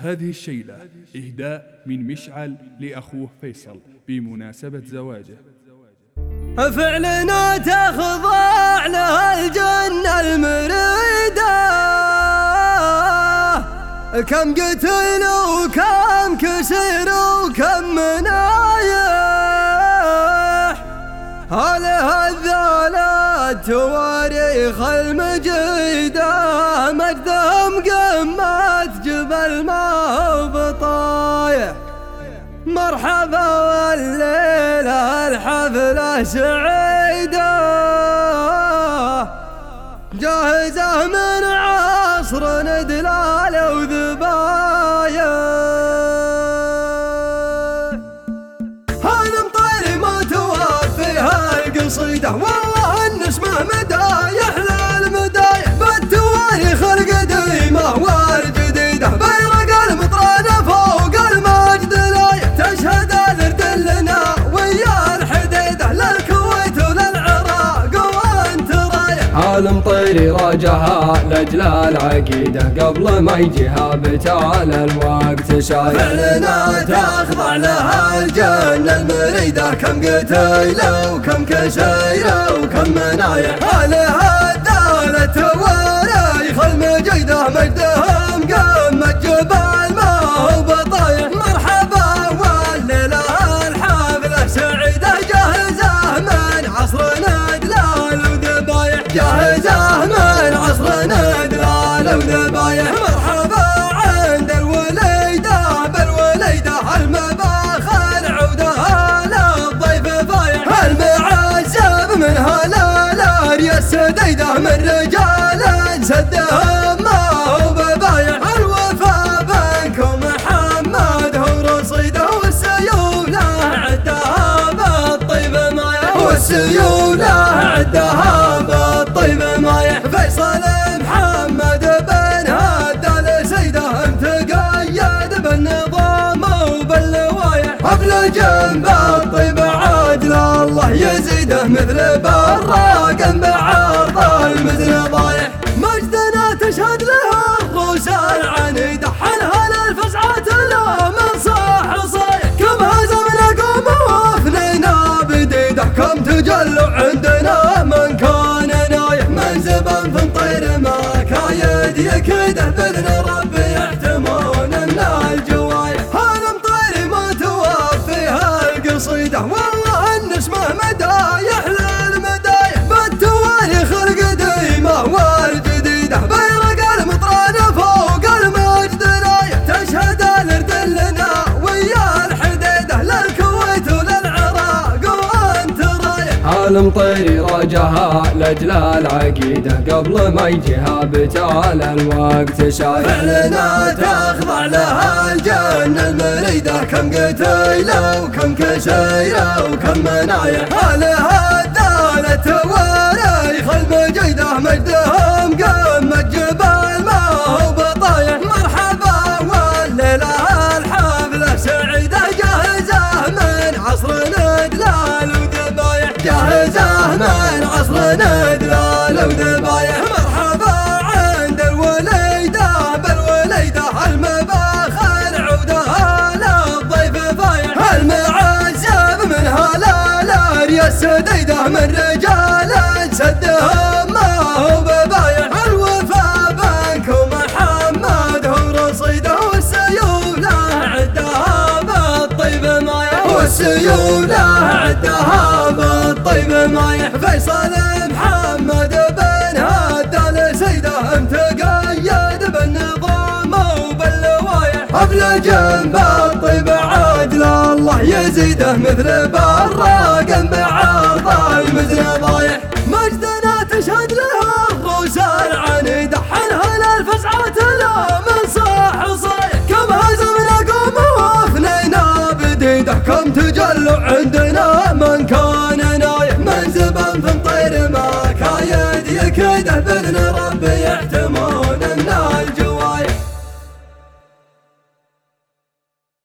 هذه الشيلة إهداء من مشعل لأخوه فيصل بمناسبة زواجه. فعلنا تخضع له الجنة المريدة، كم قتل وكم كسر وكم منايح، هله الذالات تواريخ المجيدة، مجدهم قمة جبل ما هو بطايح. مرحبا والليلة الحفلة سعيدة، جاهزة من عصر ندلال وذبايا. هالمطير ما توفيها القصيدة، والله النسمة مدايح للمدايح، بالتواريخ القديمة والجديدة، بيرق المطرانة فوق المجد لايح، تشهد الارض لنا ويا الحديدة، للكويت وللعراق وانت رايح. هالمطير راجها لاجل العقيدة، قبل ما يجيها بتال الوقت شايح. فعلنا تخضع لها الجنة المريدة، كم قتيلة وكم كسيرة وكم منايح، هلها الدالة تواريخ المجيدة، مجدهم قمة جبال ما هو بطايح. مرحبا والليلة الحفلة سعيدة، جاهزة من عصر ندلال وذبايح، جاهزة من عصر ندلال وذبايح. مرحبا عند الوليدة بالوليدة، المباخر عودها للضيف فايح، المعزب من هلال السديدة، من رجال سدهم ما هو ببايح. الوفا بنكم محمد هو رصيده، والسيولة عدها بالطيب مايح، والسيولة عدها بالطيب مايح. فيصل محمد بن هدال سيده، متقيد بالنظام وباللوايح، حفل جنب الطيب عدل الله يزيده، مثل براق بعرض المزن ضايح. مجدنا تشهد لها الروس العنيدة، حلها للفزعات لا من صاح صايح، كم هزمنا قوم وفنينا بديده، كم تجلوا عندنا من كان نايح، من زبن في مطير ما كايد يكيده، بإذن ربي يحتمون من الجوايح. هالمطير ما توفيها القصيدة، والله النسمة مدايح للمدايح، بالتواريخ القديمة والجديدة، بيرق المطرانة فوق المجد لايح، تشهد الارض لنا ويا الحديدة، للكويت وللعراق وانت رايح. هالمطير راجها لاجل العقيدة، قبل ما يجيها بتال الوقت شايح. فعلنا تخضع لها الجنة المريدة، كم قتيلة وكم كسيرة وكم منايح، هلها الدالة تواريخ المجيدة، مجدهم قمة جبال ما هو بطايح. مرحبا والليلة الحفلة سعيدة، جاهزة من عصر ندلال وذبايح، جاهزة من عصر ندلال وذبايح. مرحبا عند الوليدة بالوليدة، المباخر عودها للضيف فايح، المعزب من هلال السديدة، من رجال سدهم ما هو ببايح. الوفا بنكم محمد هو رصيده، والسيولة عدها بالطيب مايح، والسيولة عدها بالطيب مايح. فيصل محمد بن هدال سيده، متقيد بالنظام وباللوايح، حفل جنب الطيب عدل الله يزيده، مثل براق بعرض المزن ضايح. مجدنا تشهد لها الروس العنيدة، حلها للفزعات لا من صاح صايح، كم هزمنا قوم وفنينا بديده، كم تجلوا عندنا من كان نايح، من زبن في مطير ما كايد يكيده، بإذن ربي يحتمل